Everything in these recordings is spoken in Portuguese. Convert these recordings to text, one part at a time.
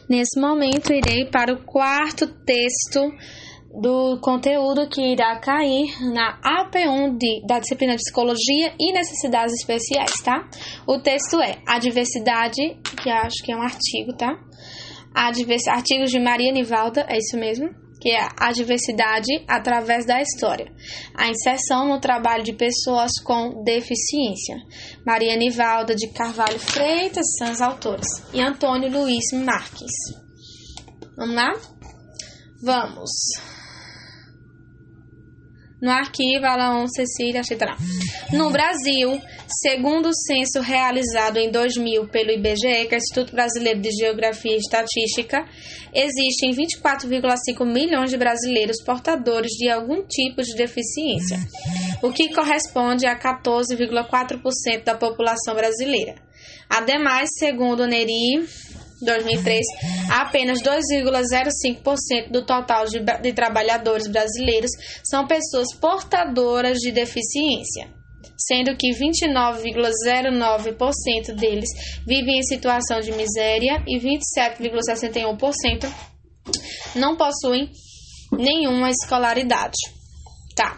Nesse momento, irei para o quarto texto do conteúdo que irá cair na AP1 da disciplina de Psicologia e Necessidades Especiais, tá? O texto é A Diversidade, que acho que é um artigo, tá? Artigos de Maria Nivalda, é isso mesmo, que é a diversidade através da história. A inserção no trabalho de pessoas com deficiência. Maria Nivalda de Carvalho Freitas são os autores. E Antônio Luiz Marques. Vamos lá? Vamos. No arquivo, Alaon Cecília, etc. No Brasil, segundo o censo realizado em 2000 pelo IBGE, que é o Instituto Brasileiro de Geografia e Estatística, existem 24,5 milhões de brasileiros portadores de algum tipo de deficiência, o que corresponde a 14,4% da população brasileira. Ademais, segundo o NERI 2003, apenas 2,05% do total de trabalhadores brasileiros são pessoas portadoras de deficiência, sendo que 29,09% deles vivem em situação de miséria e 27,61% não possuem nenhuma escolaridade. Tá.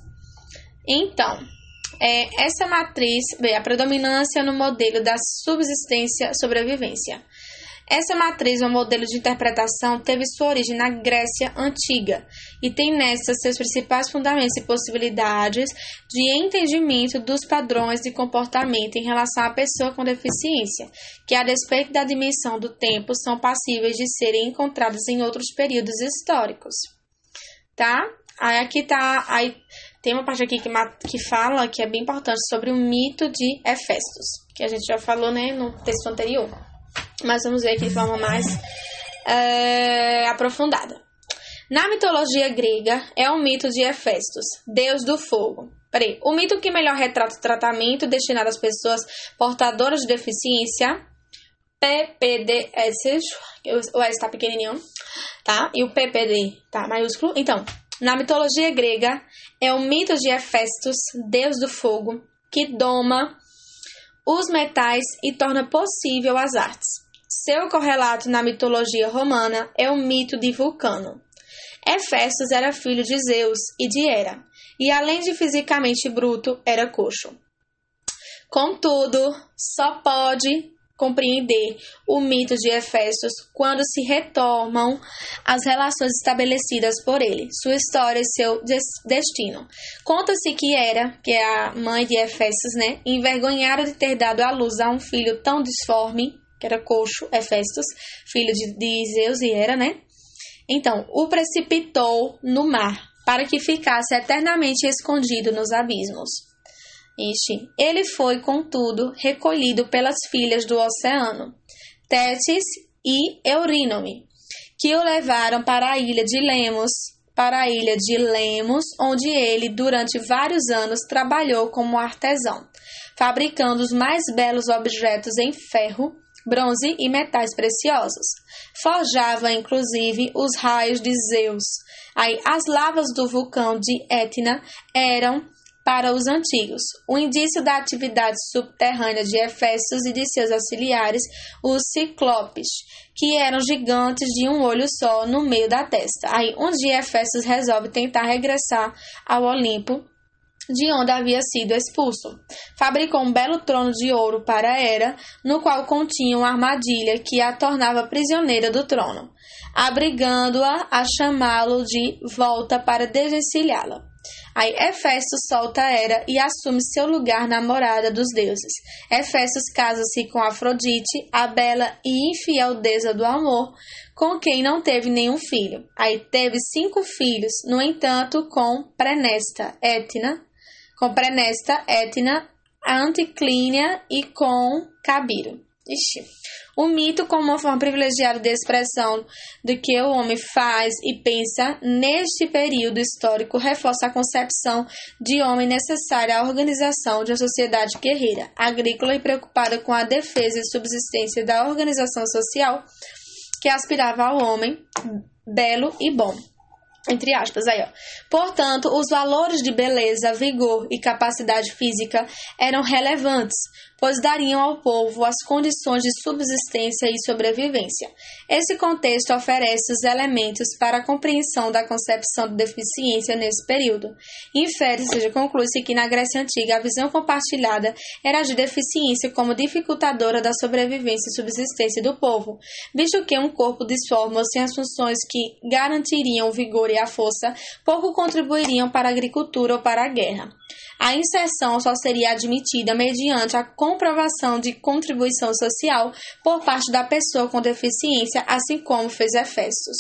Então, essa matriz, a predominância no modelo da subsistência-sobrevivência. Essa matriz, um modelo de interpretação, teve sua origem na Grécia Antiga e tem nessa seus principais fundamentos e possibilidades de entendimento dos padrões de comportamento em relação à pessoa com deficiência, que, a despeito da dimensão do tempo, são passíveis de serem encontrados em outros períodos históricos. Tá? Aí tem uma parte aqui que fala, que é bem importante, sobre o mito de Hefestos, que a gente já falou, né, no texto anterior. Mas vamos ver aqui de forma mais aprofundada. Na mitologia grega, é o mito de Hefestos, deus do fogo. O mito que melhor retrata o tratamento destinado às pessoas portadoras de deficiência, PPDS, o S está pequenininho, tá? E o PPD tá maiúsculo. Então, na mitologia grega, é o mito de Hefestos, deus do fogo, que doma os metais e torna possível as artes. Seu correlato na mitologia romana é o mito de Vulcano. Hefestos era filho de Zeus e de Hera, e além de fisicamente bruto, era coxo. Contudo, só pode compreender o mito de Hefestos quando se retomam as relações estabelecidas por ele, sua história e seu destino. Conta-se que Hera, que é a mãe de Hefestos, né, envergonhada de ter dado à luz a um filho tão disforme, que era coxo, Hefestos, filho de Zeus e Hera, né? Então, o precipitou no mar, para que ficasse eternamente escondido nos abismos. Ele foi, contudo, recolhido pelas filhas do oceano, Tétis e Eurínome, que o levaram para a ilha de Lemos, onde ele, durante vários anos, trabalhou como artesão, fabricando os mais belos objetos em ferro, bronze e metais preciosos. Forjava, inclusive, os raios de Zeus. As lavas do vulcão de Etna eram, para os antigos, o indício da atividade subterrânea de Hefestos e de seus auxiliares, os ciclopes, que eram gigantes de um olho só no meio da testa. Um dia Hefestos resolve tentar regressar ao Olimpo, de onde havia sido expulso. Fabricou um belo trono de ouro para Hera, no qual continha uma armadilha que a tornava prisioneira do trono, obrigando-a a chamá-lo de volta para desvencilhá-la. Hefestos solta Hera e assume seu lugar na morada dos deuses. Hefestos casa-se com Afrodite, a bela e infiel deusa do amor, com quem não teve nenhum filho. Teve 5 filhos, no entanto, com Prenesta, Etna, Anticlínia e com Cabiro. O mito, como uma forma privilegiada de expressão do que o homem faz e pensa neste período histórico, reforça a concepção de homem necessária à organização de uma sociedade guerreira, agrícola e preocupada com a defesa e subsistência da organização social que aspirava ao homem belo e bom. Entre aspas, Portanto, os valores de beleza, vigor e capacidade física eram relevantes, pois dariam ao povo as condições de subsistência e sobrevivência. Esse contexto oferece os elementos para a compreensão da concepção de deficiência nesse período. Infere-se, ou seja, conclui-se que na Grécia Antiga a visão compartilhada era de deficiência como dificultadora da sobrevivência e subsistência do povo, visto que um corpo disforme ou sem as funções que garantiriam o vigor e a força, pouco contribuiriam para a agricultura ou para a guerra. A inserção só seria admitida mediante a comprovação de contribuição social por parte da pessoa com deficiência, assim como fez Efésios.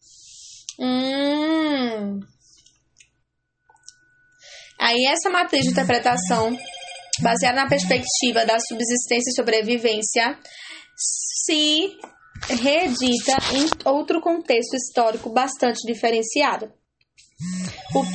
Aí essa matriz de interpretação, baseada na perspectiva da subsistência e sobrevivência, se reedita em outro contexto histórico bastante diferenciado. O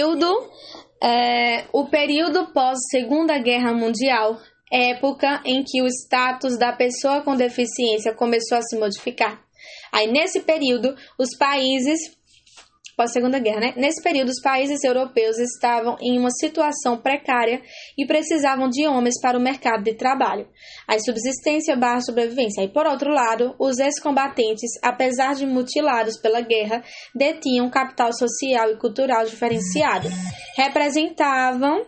período pós-Segunda Guerra Mundial, época em que o status da pessoa com deficiência começou a se modificar. Aí, nesse período, pós-Segunda Guerra, né? Nesse período, os países europeus estavam em uma situação precária e precisavam de homens para o mercado de trabalho. A subsistência / sobrevivência. E, por outro lado, os ex-combatentes, apesar de mutilados pela guerra, detinham capital social e cultural diferenciado. Representavam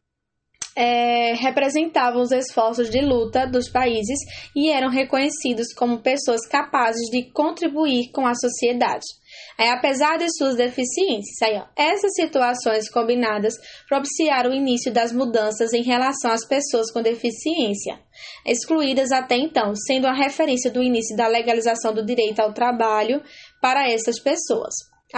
os esforços de luta dos países e eram reconhecidos como pessoas capazes de contribuir com a sociedade. Apesar de suas deficiências, essas situações combinadas propiciaram o início das mudanças em relação às pessoas com deficiência, excluídas até então, sendo a referência do início da legalização do direito ao trabalho para essas pessoas.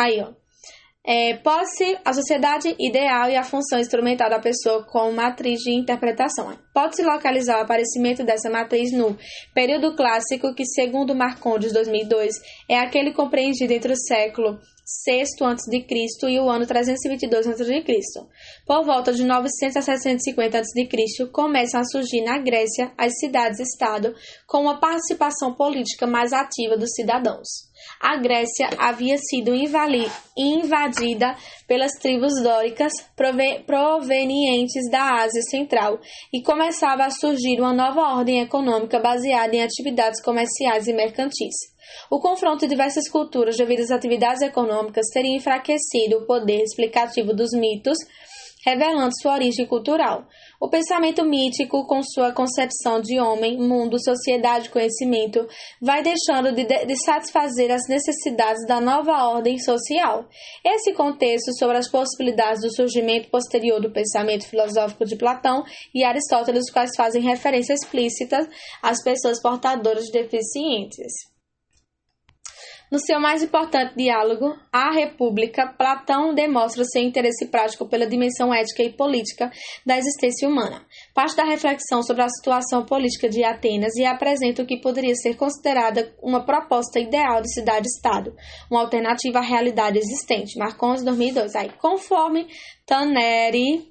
Pode-se a sociedade ideal e a função instrumental da pessoa como matriz de interpretação. Pode-se localizar o aparecimento dessa matriz no período clássico, que, segundo Marcondes 2002, é aquele compreendido entre o século VI a.C. e o ano 322 a.C. Por volta de 900 a 750 a.C., começam a surgir na Grécia as cidades-estado com uma participação política mais ativa dos cidadãos. A Grécia havia sido invadida pelas tribos dóricas provenientes da Ásia Central e começava a surgir uma nova ordem econômica baseada em atividades comerciais e mercantis. O confronto de diversas culturas devido às atividades econômicas teria enfraquecido o poder explicativo dos mitos, revelando sua origem cultural. O pensamento mítico, com sua concepção de homem, mundo, sociedade e conhecimento, vai deixando de satisfazer as necessidades da nova ordem social. Esse contexto sobre as possibilidades do surgimento posterior do pensamento filosófico de Platão e Aristóteles, os quais fazem referência explícita às pessoas portadoras de deficiências. No seu mais importante diálogo, A República, Platão demonstra seu interesse prático pela dimensão ética e política da existência humana. Parte da reflexão sobre a situação política de Atenas e apresenta o que poderia ser considerada uma proposta ideal de cidade-estado, uma alternativa à realidade existente. Marcondes 2002. Conforme Taneri,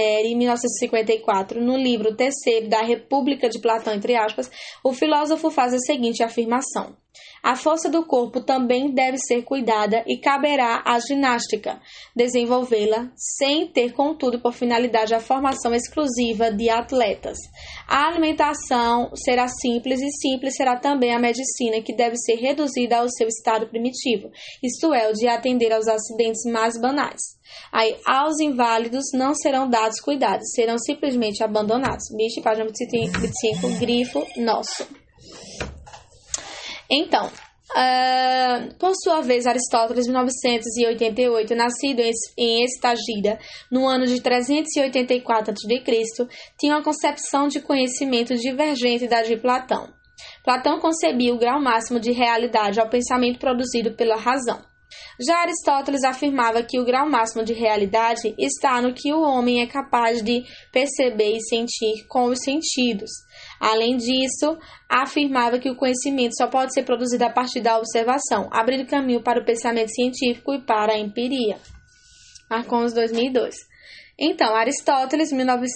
1954, no livro terceiro da República de Platão, entre aspas, o filósofo faz a seguinte afirmação: a força do corpo também deve ser cuidada e caberá à ginástica desenvolvê-la, sem ter, contudo, por finalidade a formação exclusiva de atletas. A alimentação será simples e simples será também a medicina, que deve ser reduzida ao seu estado primitivo, isto é, o de atender aos acidentes mais banais. Aos inválidos não serão dados cuidados, serão simplesmente abandonados. Bicho, página 25, grifo nosso. Então, por sua vez, Aristóteles, 1988, nascido em Estagira, no ano de 384 a.C., tinha uma concepção de conhecimento divergente da de Platão. Platão concebia o grau máximo de realidade ao pensamento produzido pela razão. Já Aristóteles afirmava que o grau máximo de realidade está no que o homem é capaz de perceber e sentir com os sentidos. Além disso, afirmava que o conhecimento só pode ser produzido a partir da observação, abrindo caminho para o pensamento científico e para a empiria. Marcondes 2002. Então, Aristóteles,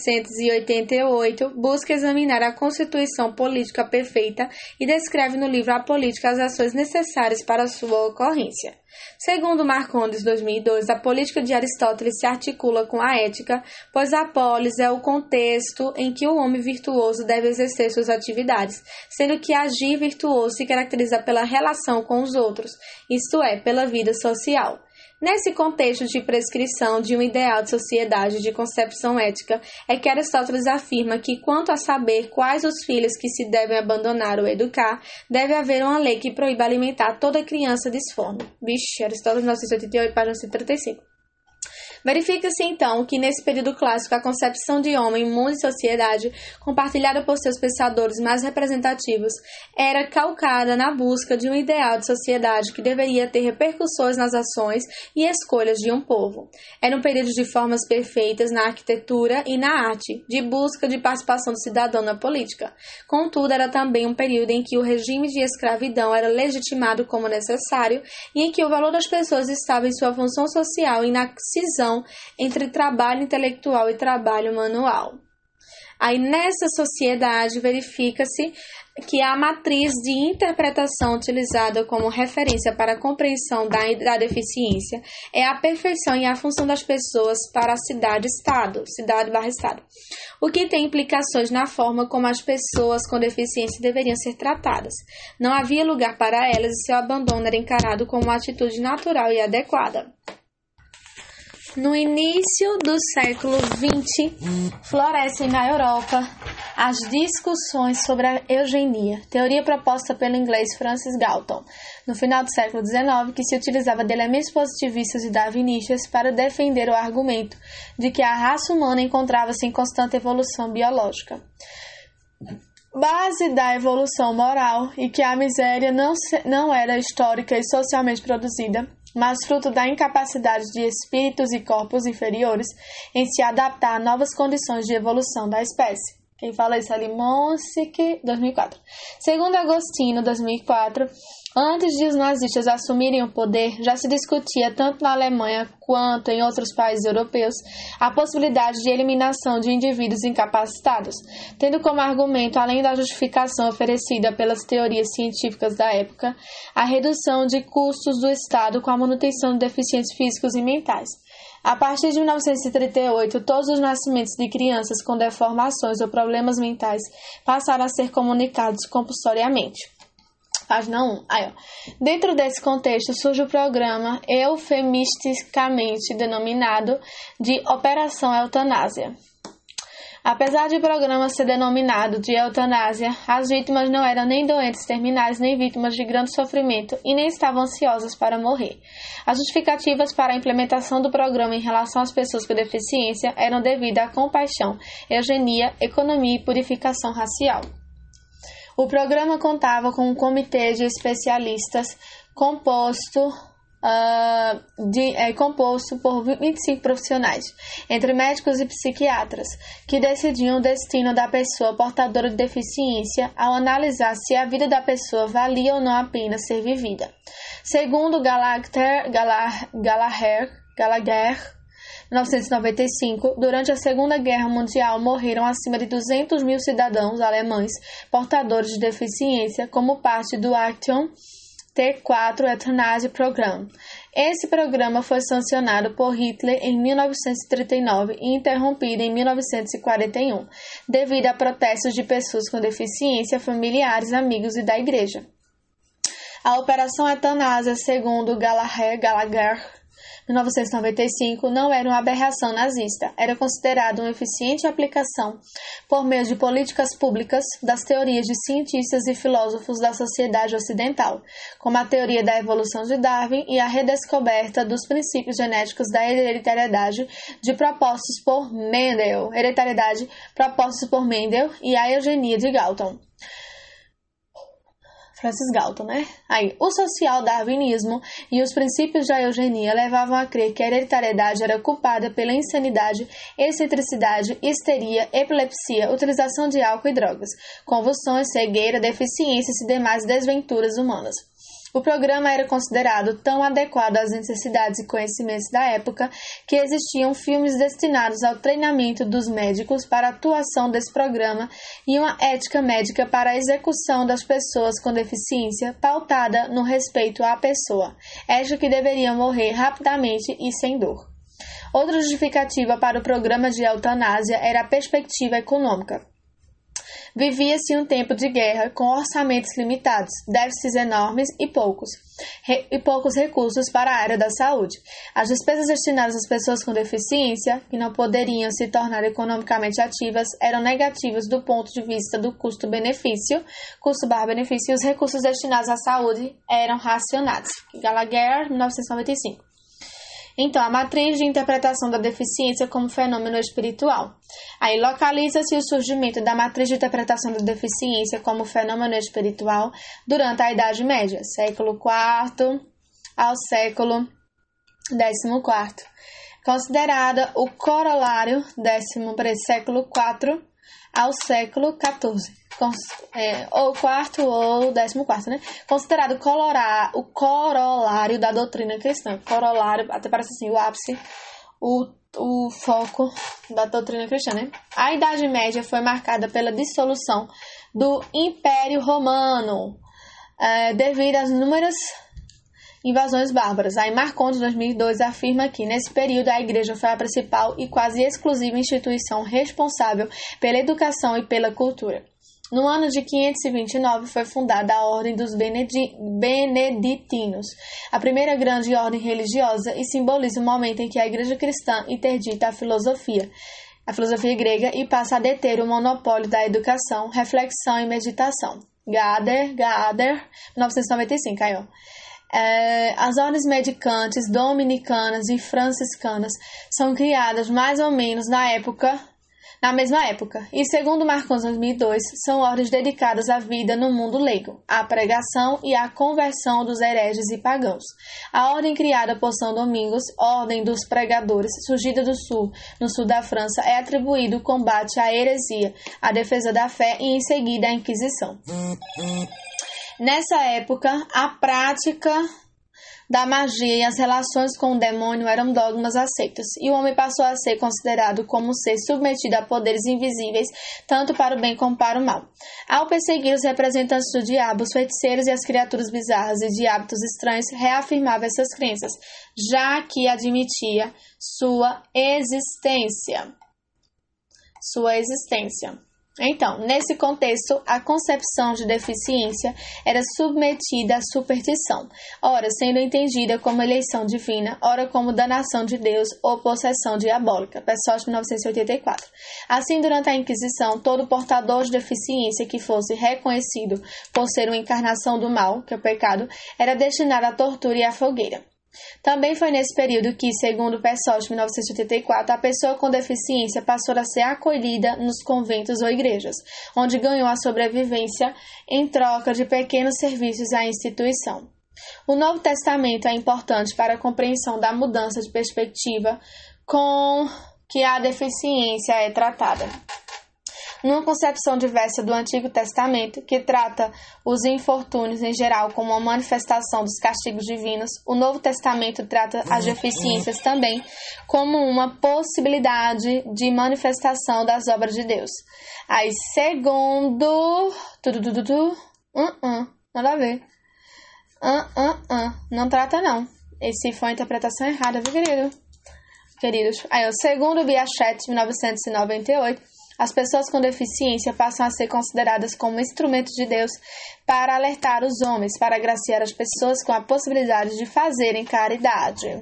1988, busca examinar a constituição política perfeita e descreve no livro A Política as ações necessárias para a sua ocorrência. Segundo Marcondes, 2002, a política de Aristóteles se articula com a ética, pois a polis é o contexto em que o homem virtuoso deve exercer suas atividades, sendo que agir virtuoso se caracteriza pela relação com os outros, isto é, pela vida social. Nesse contexto de prescrição de um ideal de sociedade de concepção ética, é que Aristóteles afirma que, quanto a saber quais os filhos que se devem abandonar ou educar, deve haver uma lei que proíba alimentar toda criança disforme. Vixe, Aristóteles, 1988, página 135. Verifica-se, então, que nesse período clássico a concepção de homem, mundo e sociedade, compartilhada por seus pensadores mais representativos, era calcada na busca de um ideal de sociedade que deveria ter repercussões nas ações e escolhas de um povo. Era um período de formas perfeitas na arquitetura e na arte, de busca de participação do cidadão na política. Contudo, era também um período em que o regime de escravidão era legitimado como necessário e em que o valor das pessoas estava em sua função social e na cisão entre trabalho intelectual e trabalho manual. Aí nessa sociedade verifica-se que a matriz de interpretação utilizada como referência para a compreensão da deficiência é a perfeição e a função das pessoas para a cidade-estado, cidade/estado, o que tem implicações na forma como as pessoas com deficiência deveriam ser tratadas. Não havia lugar para elas e seu abandono era encarado como uma atitude natural e adequada. No início do século XX, florescem na Europa as discussões sobre a eugenia, teoria proposta pelo inglês Francis Galton, no final do século XIX, que se utilizava de elementos positivistas e darwinistas para defender o argumento de que a raça humana encontrava-se em constante evolução biológica, base da evolução moral, e que a miséria não era histórica e socialmente produzida, mas fruto da incapacidade de espíritos e corpos inferiores em se adaptar a novas condições de evolução da espécie. Quem fala isso é Limonsic, 2004. Segundo Agostinho, 2004, antes de os nazistas assumirem o poder, já se discutia tanto na Alemanha quanto em outros países europeus a possibilidade de eliminação de indivíduos incapacitados, tendo como argumento, além da justificação oferecida pelas teorias científicas da época, a redução de custos do Estado com a manutenção de deficientes físicos e mentais. A partir de 1938, todos os nascimentos de crianças com deformações ou problemas mentais passaram a ser comunicados compulsoriamente. Página 1. Dentro desse contexto surge o programa eufemisticamente denominado de Operação Eutanásia. Apesar de o programa ser denominado de eutanásia, as vítimas não eram nem doentes terminais, nem vítimas de grande sofrimento e nem estavam ansiosas para morrer. As justificativas para a implementação do programa em relação às pessoas com deficiência eram devidas à compaixão, eugenia, economia e purificação racial. O programa contava com um comitê de especialistas composto por 25 profissionais, entre médicos e psiquiatras, que decidiam o destino da pessoa portadora de deficiência ao analisar se a vida da pessoa valia ou não a pena ser vivida. Segundo Gallagher, 1995, durante a Segunda Guerra Mundial morreram acima de 200 mil cidadãos alemães portadores de deficiência como parte do Action T4 Euthanasia Program. Esse programa foi sancionado por Hitler em 1939 e interrompido em 1941, devido a protestos de pessoas com deficiência, familiares, amigos e da igreja. A Operação Eutanásia, segundo Gallagher, 1995, não era uma aberração nazista, era considerado uma eficiente aplicação, por meio de políticas públicas, das teorias de cientistas e filósofos da sociedade ocidental, como a teoria da evolução de Darwin e a redescoberta dos princípios genéticos da hereditariedade propostos por Mendel e a eugenia de Galton. Francis Galton, o social-darwinismo e os princípios da eugenia levavam a crer que a hereditariedade era culpada pela insanidade, excentricidade, histeria, epilepsia, utilização de álcool e drogas, convulsões, cegueira, deficiências e demais desventuras humanas. O programa era considerado tão adequado às necessidades e conhecimentos da época que existiam filmes destinados ao treinamento dos médicos para a atuação desse programa e uma ética médica para a execução das pessoas com deficiência pautada no respeito à pessoa, ética que deveriam morrer rapidamente e sem dor. Outra justificativa para o programa de eutanásia era a perspectiva econômica. Vivia-se um tempo de guerra com orçamentos limitados, déficits enormes e poucos recursos para a área da saúde. As despesas destinadas às pessoas com deficiência, que não poderiam se tornar economicamente ativas, eram negativas do ponto de vista do custo-benefício, custo/benefício, e os recursos destinados à saúde eram racionados. Gallagher, 1995. Então, a matriz de interpretação da deficiência como fenômeno espiritual. Aí localiza-se o surgimento da matriz de interpretação da deficiência como fenômeno espiritual durante a Idade Média, século IV ao século XIV, considerada o corolário século IV ao século XIV. Ou quarto ou 14º, né? Considerado o corolário da doutrina cristã. Corolário, até parece assim, o ápice, o foco da doutrina cristã, né? A Idade Média foi marcada pela dissolução do Império Romano, devido às inúmeras invasões bárbaras. Aí Marcondes, 2002, afirma que, nesse período, a Igreja foi a principal e quase exclusiva instituição responsável pela educação e pela cultura. No ano de 529 foi fundada a Ordem dos Beneditinos, a primeira grande ordem religiosa, e simboliza o momento em que a Igreja cristã interdita a filosofia grega, e passa a deter o monopólio da educação, reflexão e meditação. Gader, 1995, aí ó. As ordens mendicantes, dominicanas e franciscanas são criadas mais ou menos na mesma época, e segundo Marcondes 2002, são ordens dedicadas à vida no mundo leigo, à pregação e à conversão dos hereges e pagãos. A ordem criada por São Domingos, Ordem dos Pregadores, surgida no sul da França, é atribuído o combate à heresia, a defesa da fé e em seguida a Inquisição. Nessa época, a prática da magia e as relações com o demônio eram dogmas aceitos, e o homem passou a ser considerado como um ser submetido a poderes invisíveis, tanto para o bem como para o mal. Ao perseguir os representantes do diabo, os feiticeiros e as criaturas bizarras e de hábitos estranhos, reafirmava essas crenças, já que admitia sua existência. Então, nesse contexto, a concepção de deficiência era submetida à superstição, ora sendo entendida como eleição divina, ora como danação de Deus ou possessão diabólica. Pessoal, 1984. Assim, durante a Inquisição, todo portador de deficiência que fosse reconhecido por ser uma encarnação do mal, que é o pecado, era destinado à tortura e à fogueira. Também foi nesse período que, segundo Pessoa, 1984, a pessoa com deficiência passou a ser acolhida nos conventos ou igrejas, onde ganhou a sobrevivência em troca de pequenos serviços à instituição. O Novo Testamento é importante para a compreensão da mudança de perspectiva com que a deficiência é tratada. Numa concepção diversa do Antigo Testamento, que trata os infortúnios em geral como uma manifestação dos castigos divinos, o Novo Testamento trata as deficiências também como uma possibilidade de manifestação das obras de Deus. Aí, segundo... Nada a ver. Não trata, não. Esse foi a interpretação errada, viu, queridos? Aí, segundo Biachet, 1998, as pessoas com deficiência passam a ser consideradas como instrumentos de Deus para alertar os homens, para agraciar as pessoas com a possibilidade de fazerem caridade.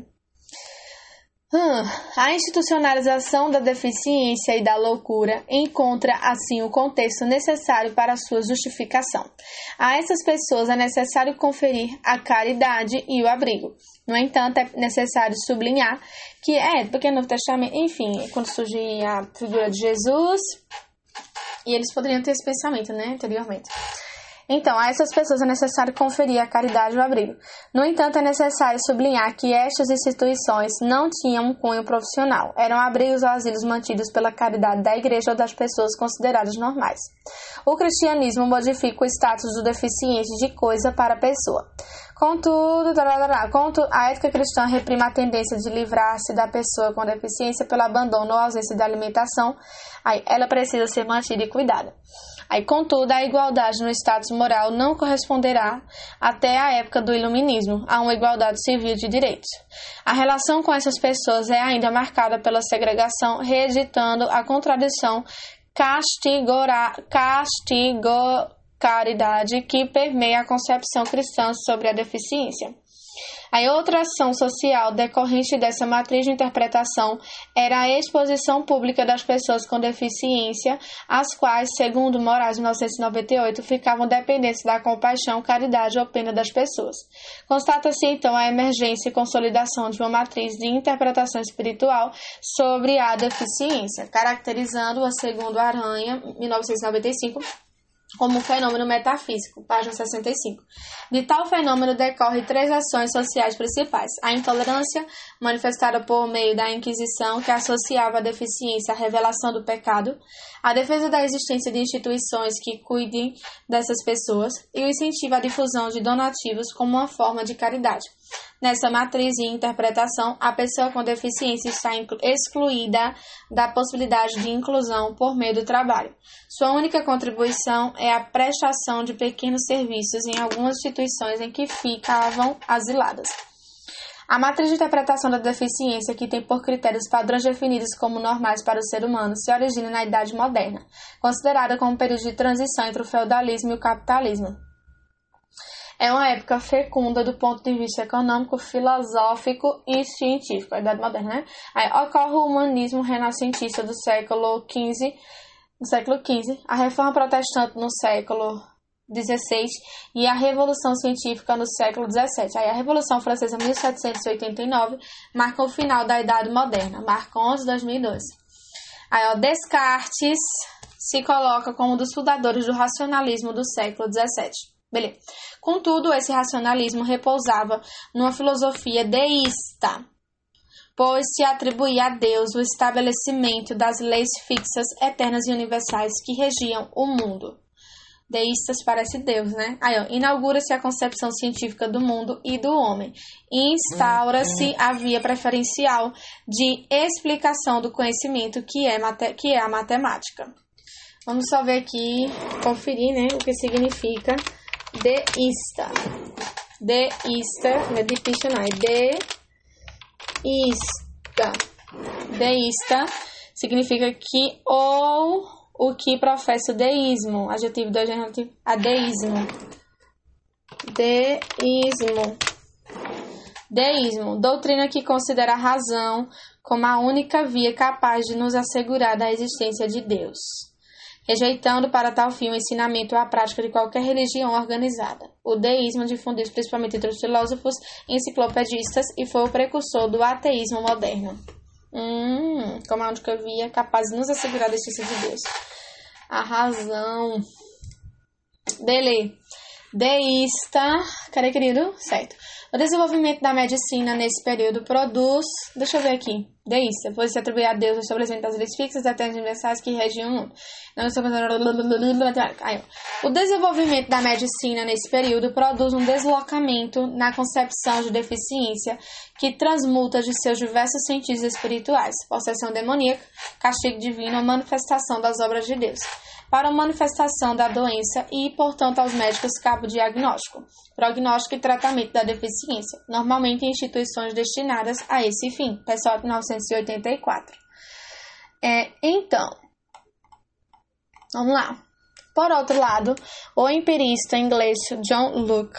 A institucionalização da deficiência e da loucura encontra, assim, o contexto necessário para a sua justificação. A essas pessoas é necessário conferir a caridade e o abrigo. No entanto, é necessário sublinhar que porque no Novo Testamento, enfim, quando surge a figura de Jesus, e eles poderiam ter esse pensamento, né, anteriormente. Então, a essas pessoas é necessário conferir a caridade e o abrigo. No entanto, é necessário sublinhar que estas instituições não tinham um cunho profissional. Eram abrigos ou asilos mantidos pela caridade da igreja ou das pessoas consideradas normais. O cristianismo modifica o status do deficiente de coisa para pessoa. Contudo, a ética cristã reprime a tendência de livrar-se da pessoa com deficiência pelo abandono ou ausência de alimentação. Aí, ela precisa ser mantida e cuidada. Aí, contudo, a igualdade no status moral não corresponderá, até a época do iluminismo, a uma igualdade civil de direitos. A relação com essas pessoas é ainda marcada pela segregação, reeditando a contradição caridade que permeia a concepção cristã sobre a deficiência. A outra ação social decorrente dessa matriz de interpretação era a exposição pública das pessoas com deficiência, as quais, segundo Moraes, 1998, ficavam dependentes da compaixão, caridade ou pena das pessoas. Constata-se, então, a emergência e consolidação de uma matriz de interpretação espiritual sobre a deficiência, caracterizando-a, segundo Aranha, 1995, como um fenômeno metafísico, página 65. De tal fenômeno decorrem 3 ações sociais principais. A intolerância, manifestada por meio da Inquisição, que associava a deficiência à revelação do pecado, a defesa da existência de instituições que cuidem dessas pessoas e o incentivo à difusão de donativos como uma forma de caridade. Nessa matriz e interpretação, a pessoa com deficiência está excluída da possibilidade de inclusão por meio do trabalho. Sua única contribuição é a prestação de pequenos serviços em algumas instituições em que ficavam asiladas. A matriz de interpretação da deficiência, que tem por critérios padrões definidos como normais para o ser humano, se origina na Idade Moderna, considerada como um período de transição entre o feudalismo e o capitalismo. É uma época fecunda do ponto de vista econômico, filosófico e científico, a Idade Moderna, né? Aí ocorre o humanismo renascentista do século XV, a reforma protestante no século XVI e a Revolução Científica no século XVII. Aí a Revolução Francesa, 1789, marca o final da Idade Moderna, marca 11 de 2002. Aí, Descartes se coloca como um dos fundadores do racionalismo do século XVII. Beleza. Contudo, esse racionalismo repousava numa filosofia deísta, pois se atribuía a Deus o estabelecimento das leis fixas, eternas e universais que regiam o mundo. Deístas parece Deus, né? Aí, inaugura-se a concepção científica do mundo e do homem. E instaura-se a via preferencial de explicação do conhecimento que é a matemática. Vamos só ver aqui, conferir, né, o que significa deísta. Deísta, não é difícil não, é deísta. Deísta significa que ou o que professa o deísmo, adjetivo do adjetivo, adeísmo. Deísmo, doutrina que considera a razão como a única via capaz de nos assegurar da existência de Deus, rejeitando para tal fim o ensinamento ou a prática de qualquer religião organizada. O deísmo difundiu-se principalmente entre os filósofos enciclopedistas e foi o precursor do ateísmo moderno. Como a única via capaz de nos assegurar da existência de Deus. A razão. Beleza. Deísta. Cadê, querido? Certo. O desenvolvimento da medicina nesse período produz... Deixa eu ver aqui. Deísta. Foi se atribuir a Deus o estabelecimento das leis fixas, eternas e universais que regiam o mundo. O desenvolvimento da medicina nesse período produz um deslocamento na concepção de deficiência que transmuta de seus diversos sentidos espirituais, possessão demoníaca, castigo divino ou manifestação das obras de Deus, para a manifestação da doença e, portanto, aos médicos cabe o diagnóstico, prognóstico e tratamento da deficiência, normalmente em instituições destinadas a esse fim. Pessoal, 1984. Então, vamos lá. Por outro lado, o empirista inglês John Locke,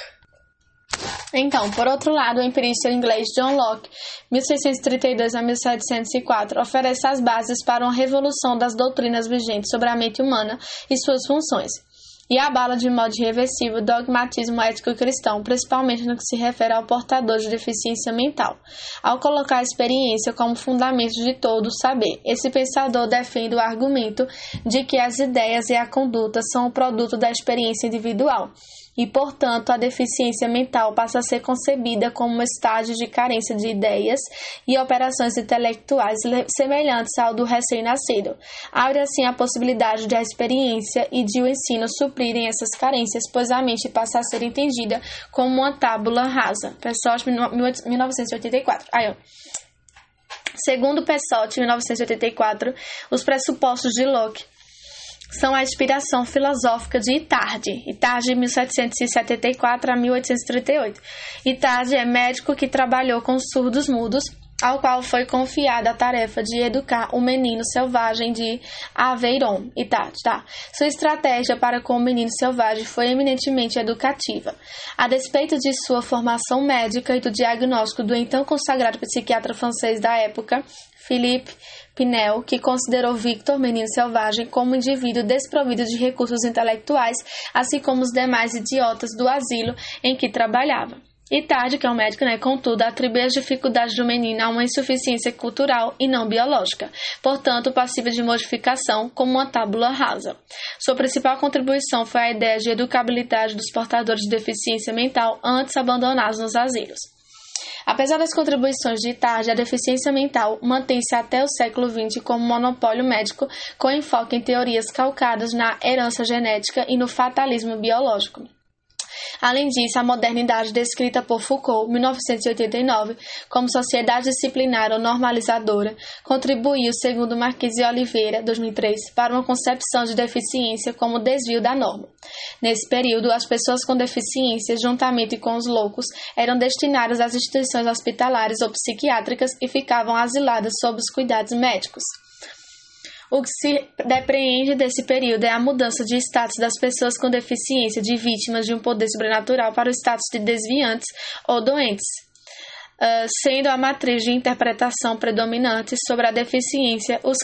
1632 a 1704, oferece as bases para uma revolução das doutrinas vigentes sobre a mente humana e suas funções, e abala de modo irreversível o dogmatismo ético cristão, principalmente no que se refere ao portador de deficiência mental, ao colocar a experiência como fundamento de todo o saber. Esse pensador defende o argumento de que as ideias e a conduta são o produto da experiência individual, e, portanto, a deficiência mental passa a ser concebida como um estágio de carência de ideias e operações intelectuais semelhantes ao do recém-nascido. Abre, assim, a possibilidade de a experiência e de o ensino suprirem essas carências, pois a mente passa a ser entendida como uma tábula rasa. Pessoal, 1984. Aí, ó. Segundo Pessotti, 1984, os pressupostos de Locke são a inspiração filosófica de Itard, 1774 a 1838. Itard é médico que trabalhou com surdos mudos, ao qual foi confiada a tarefa de educar o menino selvagem de Aveyron, Itard, tá? Sua estratégia para com o menino selvagem foi eminentemente educativa. A despeito de sua formação médica e do diagnóstico do então consagrado psiquiatra francês da época, Philippe Pinel, que considerou Victor, menino selvagem, como um indivíduo desprovido de recursos intelectuais, assim como os demais idiotas do asilo em que trabalhava. Itard, que é um médico, contudo, atribui as dificuldades do menino a uma insuficiência cultural e não biológica, portanto, passível de modificação, como uma tábula rasa. Sua principal contribuição foi a ideia de educabilidade dos portadores de deficiência mental antes abandonados nos asilos. Apesar das contribuições de Itard, a deficiência mental mantém-se até o século XX como monopólio médico, com enfoque em teorias calcadas na herança genética e no fatalismo biológico. Além disso, a modernidade descrita por Foucault, 1989, como sociedade disciplinar ou normalizadora, contribuiu, segundo Marquise Oliveira, 2003, para uma concepção de deficiência como desvio da norma. Nesse período, as pessoas com deficiência, juntamente com os loucos, eram destinadas às instituições hospitalares ou psiquiátricas e ficavam asiladas sob os cuidados médicos. O que se depreende desse período é a mudança de status das pessoas com deficiência de vítimas de um poder sobrenatural para o status de desviantes ou doentes, sendo a matriz de interpretação predominante sobre a deficiência os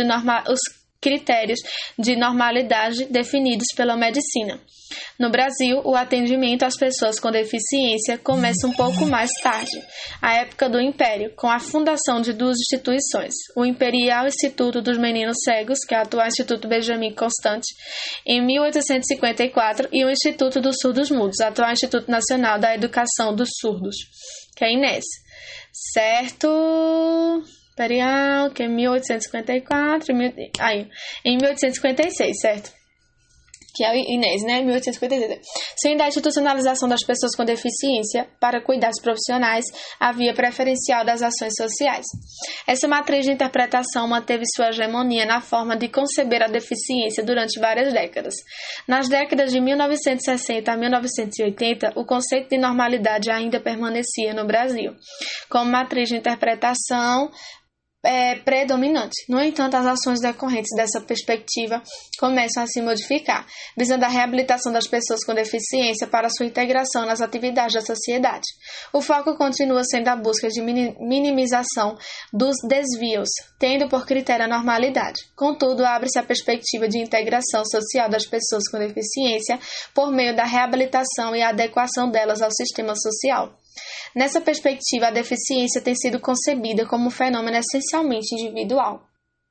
critérios de normalidade definidos pela medicina. No Brasil, o atendimento às pessoas com deficiência começa um pouco mais tarde, a época do Império, com a fundação de duas instituições, o Imperial Instituto dos Meninos Cegos, que é o atual Instituto Benjamin Constant, em 1854, e o Instituto dos Surdos Mudos, atual Instituto Nacional da Educação dos Surdos, que é a INES, certo? Imperial, que é 1854, em 1856, certo? Que é o INES, 1856. Sendo a institucionalização das pessoas com deficiência para cuidados profissionais a via preferencial das ações sociais. Essa matriz de interpretação manteve sua hegemonia na forma de conceber a deficiência durante várias décadas. Nas décadas de 1960 a 1980, o conceito de normalidade ainda permanecia no Brasil, como matriz de interpretação predominante. No entanto, as ações decorrentes dessa perspectiva começam a se modificar, visando a reabilitação das pessoas com deficiência para sua integração nas atividades da sociedade. O foco continua sendo a busca de minimização dos desvios, tendo por critério a normalidade. Contudo, abre-se a perspectiva de integração social das pessoas com deficiência por meio da reabilitação e adequação delas ao sistema social. Nessa perspectiva, a deficiência tem sido concebida como um fenômeno essencialmente individual.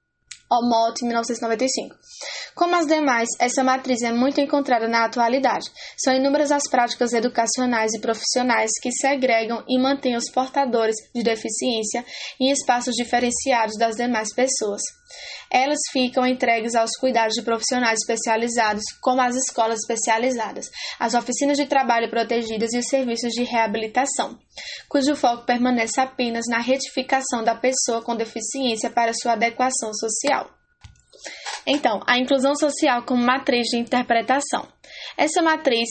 Omot, 1995. Como as demais, essa matriz é muito encontrada na atualidade. São inúmeras as práticas educacionais e profissionais que segregam e mantêm os portadores de deficiência em espaços diferenciados das demais pessoas. Elas ficam entregues aos cuidados de profissionais especializados, como as escolas especializadas, as oficinas de trabalho protegidas e os serviços de reabilitação, cujo foco permanece apenas na retificação da pessoa com deficiência para sua adequação social. Então, a inclusão social como matriz de interpretação. Essa matriz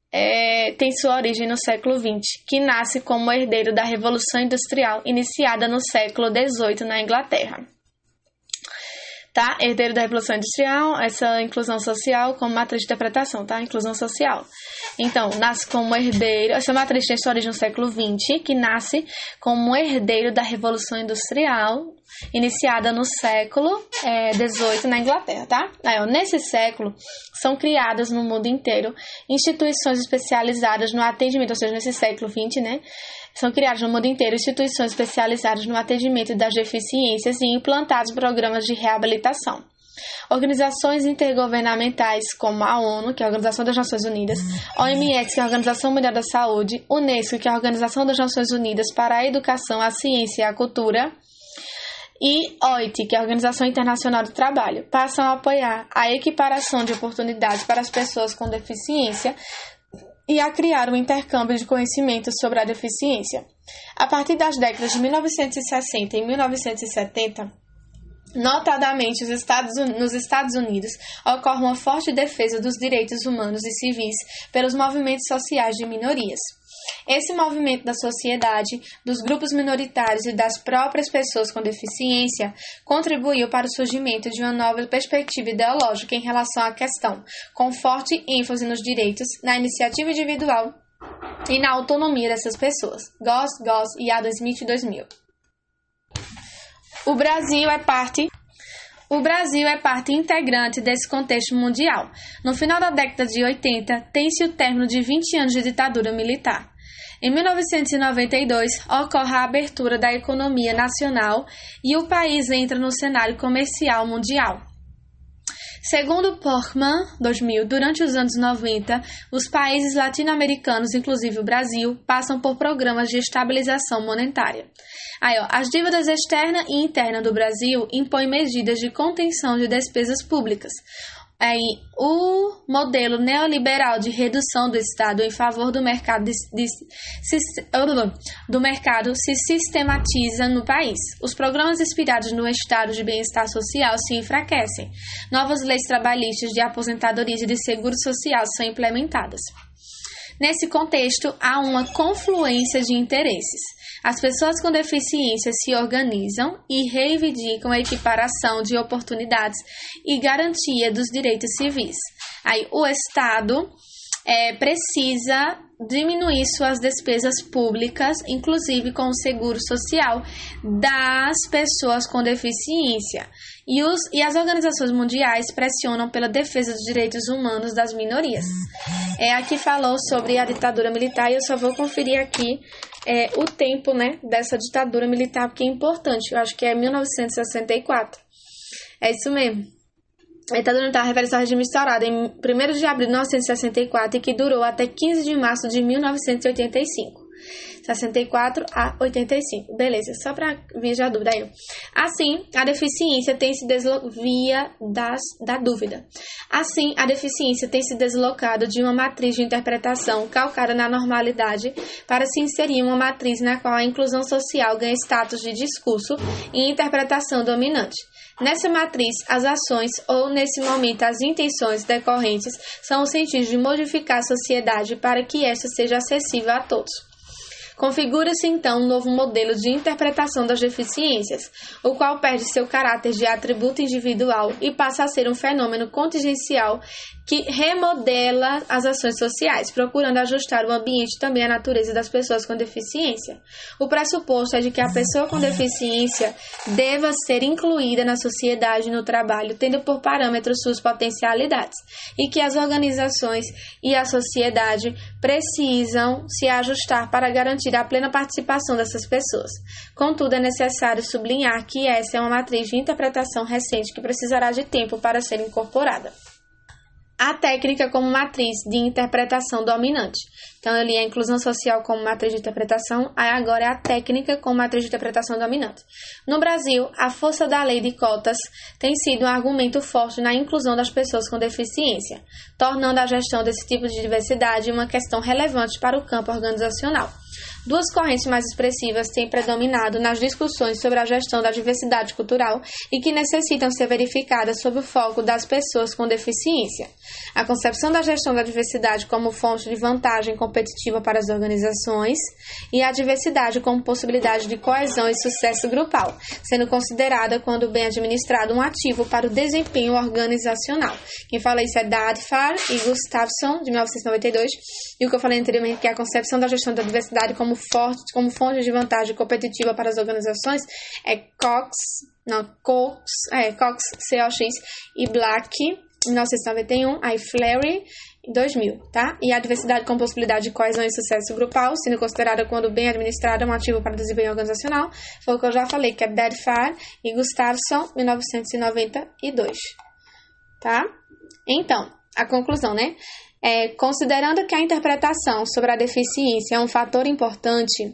tem sua origem no século XX, que nasce como herdeiro da Revolução Industrial iniciada no século XVIII na Inglaterra. Tá? Herdeiro da Revolução Industrial, essa inclusão social como matriz de interpretação, tá? Inclusão social. Então, nasce como herdeiro, essa matriz tem sua origem no século XX, que nasce como herdeiro da Revolução Industrial, iniciada no século XVIII na Inglaterra, tá? Nesse século, são criadas no mundo inteiro instituições especializadas no atendimento, ou seja, nesse século XX, são criadas no mundo inteiro instituições especializadas no atendimento das deficiências e implantados programas de reabilitação. Organizações intergovernamentais como a ONU, que é a Organização das Nações Unidas, OMS, que é a Organização Mundial da Saúde, UNESCO, que é a Organização das Nações Unidas para a Educação, a Ciência e a Cultura, e OIT, que é a Organização Internacional do Trabalho, passam a apoiar a equiparação de oportunidades para as pessoas com deficiência e a criar um intercâmbio de conhecimentos sobre a deficiência. A partir das décadas de 1960 e 1970, notadamente nos Estados Unidos, ocorre uma forte defesa dos direitos humanos e civis pelos movimentos sociais de minorias. Esse movimento da sociedade, dos grupos minoritários e das próprias pessoas com deficiência contribuiu para o surgimento de uma nova perspectiva ideológica em relação à questão, com forte ênfase nos direitos, na iniciativa individual e na autonomia dessas pessoas. Goss e Adam Smith, 2000. O Brasil é parte integrante desse contexto mundial. No final da década de 80, tem-se o término de 20 anos de ditadura militar. Em 1992, ocorre a abertura da economia nacional e o país entra no cenário comercial mundial. Segundo Portman, 2000, durante os anos 90, os países latino-americanos, inclusive o Brasil, passam por programas de estabilização monetária. As dívidas externa e interna do Brasil impõem medidas de contenção de despesas públicas. O modelo neoliberal de redução do Estado em favor do mercado se sistematiza no país. Os programas inspirados no estado de bem-estar social se enfraquecem. Novas leis trabalhistas de aposentadoria e de seguro social são implementadas. Nesse contexto, há uma confluência de interesses. As pessoas com deficiência se organizam e reivindicam a equiparação de oportunidades e garantia dos direitos civis. O Estado precisa diminuir suas despesas públicas, inclusive com o seguro social das pessoas com deficiência. E as organizações mundiais pressionam pela defesa dos direitos humanos das minorias. Aqui falou sobre a ditadura militar e eu só vou conferir aqui o tempo, dessa ditadura militar, porque é importante. Eu acho que é 1964. É isso mesmo. A ditadura militar refere-se ao regime instaurado em 1º de abril de 1964 e que durou até 15 de março de 1985. 64 a 85. Beleza, só para vir já a dúvida aí. Assim, a deficiência tem se deslocado de uma matriz de interpretação calcada na normalidade para se inserir em uma matriz na qual a inclusão social ganha status de discurso e interpretação dominante. Nessa matriz, as ações, ou nesse momento as intenções decorrentes, são o sentido de modificar a sociedade para que esta seja acessível a todos. Configura-se então um novo modelo de interpretação das deficiências, o qual perde seu caráter de atributo individual e passa a ser um fenômeno contingencial que remodela as ações sociais, procurando ajustar o ambiente também à natureza das pessoas com deficiência. O pressuposto é de que a pessoa com deficiência deva ser incluída na sociedade e no trabalho, tendo por parâmetro suas potencialidades, e que as organizações e a sociedade precisam se ajustar para garantir a plena participação dessas pessoas. Contudo, é necessário sublinhar que essa é uma matriz de interpretação recente que precisará de tempo para ser incorporada. A técnica como matriz de interpretação dominante. Então, ali a inclusão social como matriz de interpretação, aí agora é a técnica como matriz de interpretação dominante. No Brasil, a força da lei de cotas tem sido um argumento forte na inclusão das pessoas com deficiência, tornando a gestão desse tipo de diversidade uma questão relevante para o campo organizacional. Duas correntes mais expressivas têm predominado nas discussões sobre a gestão da diversidade cultural e que necessitam ser verificadas sob o foco das pessoas com deficiência. A concepção da gestão da diversidade como fonte de vantagem competitiva para as organizações e a diversidade como possibilidade de coesão e sucesso grupal, sendo considerada, quando bem administrado, um ativo para o desempenho organizacional. Quem fala isso é Dadfar e Gustafsson, de 1992, e o que eu falei anteriormente, que é a concepção da gestão da diversidade como fonte de vantagem competitiva para as organizações, é Cox, COX e Black, 1991, aí Fleury, 2000, tá? E a diversidade como possibilidade de coesão e sucesso grupal, sendo considerada, quando bem administrada, um ativo para o desempenho organizacional, foi o que eu já falei, que é Dadfar e Gustafsson, 1992. tá? Então, a conclusão, né? Considerando que a interpretação sobre a deficiência é um fator importante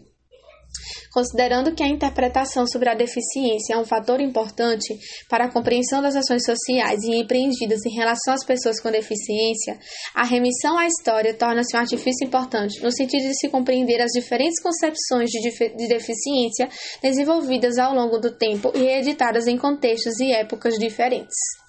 para a compreensão das ações sociais e empreendidas em relação às pessoas com deficiência, a remissão à história torna-se um artifício importante, no sentido de se compreender as diferentes concepções de deficiência desenvolvidas ao longo do tempo e reeditadas em contextos e épocas diferentes.